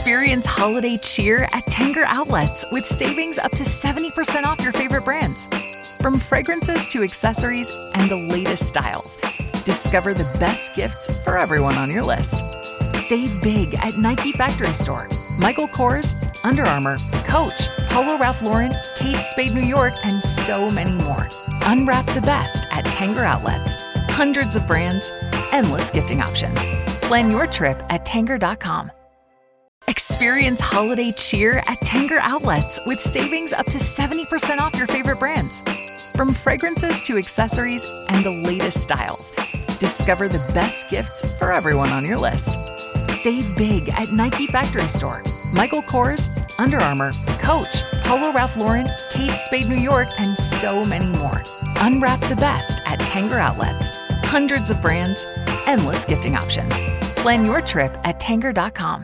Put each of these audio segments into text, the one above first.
Experience holiday cheer at Tanger Outlets with savings up to 70% off your favorite brands. From fragrances to accessories and the latest styles, discover the best gifts for everyone on your list. Save big at Nike Factory Store, Michael Kors, Under Armour, Coach, Polo Ralph Lauren, Kate Spade New York, and so many more. Unwrap the best at Tanger Outlets. Hundreds of brands, endless gifting options. Plan your trip at Tanger.com. Experience holiday cheer at Tanger Outlets with savings up to 70% off your favorite brands. From fragrances to accessories and the latest styles, discover the best gifts for everyone on your list. Save big at Nike Factory Store, Michael Kors, Under Armour, Coach, Polo Ralph Lauren, Kate Spade New York, and so many more. Unwrap the best at Tanger Outlets. Hundreds of brands, endless gifting options. Plan your trip at Tanger.com.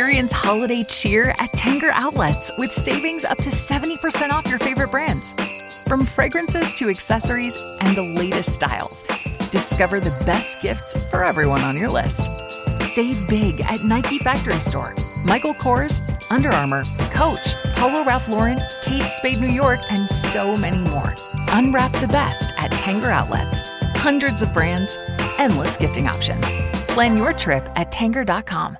Experience holiday cheer at Tanger Outlets with savings up to 70% off your favorite brands. From fragrances to accessories and the latest styles, discover the best gifts for everyone on your list. Save big at Nike Factory Store, Michael Kors, Under Armour, Coach, Polo Ralph Lauren, Kate Spade New York, and so many more. Unwrap the best at Tanger Outlets. Hundreds of brands, endless gifting options. Plan your trip at Tanger.com.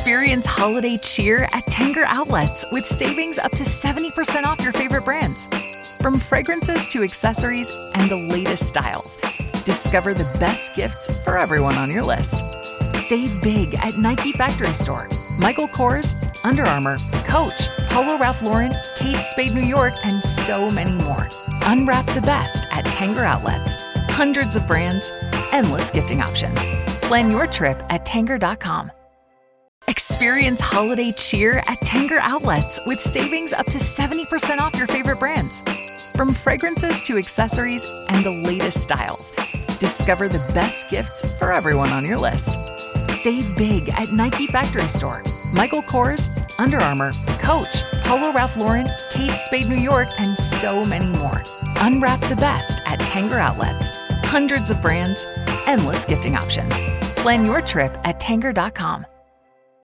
Experience holiday cheer at Tanger Outlets with savings up to 70% off your favorite brands. From fragrances to accessories and the latest styles, discover the best gifts for everyone on your list. Save big at Nike Factory Store, Michael Kors, Under Armour, Coach, Polo Ralph Lauren, Kate Spade New York, and so many more. Unwrap the best at Tanger Outlets. Hundreds of brands, endless gifting options. Plan your trip at Tanger.com. Experience holiday cheer at Tanger Outlets with savings up to 70% off your favorite brands. From fragrances to accessories and the latest styles, discover the best gifts for everyone on your list. Save big at Nike Factory Store, Michael Kors, Under Armour, Coach, Polo Ralph Lauren, Kate Spade New York, and so many more. Unwrap the best at Tanger Outlets. Hundreds of brands, endless gifting options. Plan your trip at Tanger.com.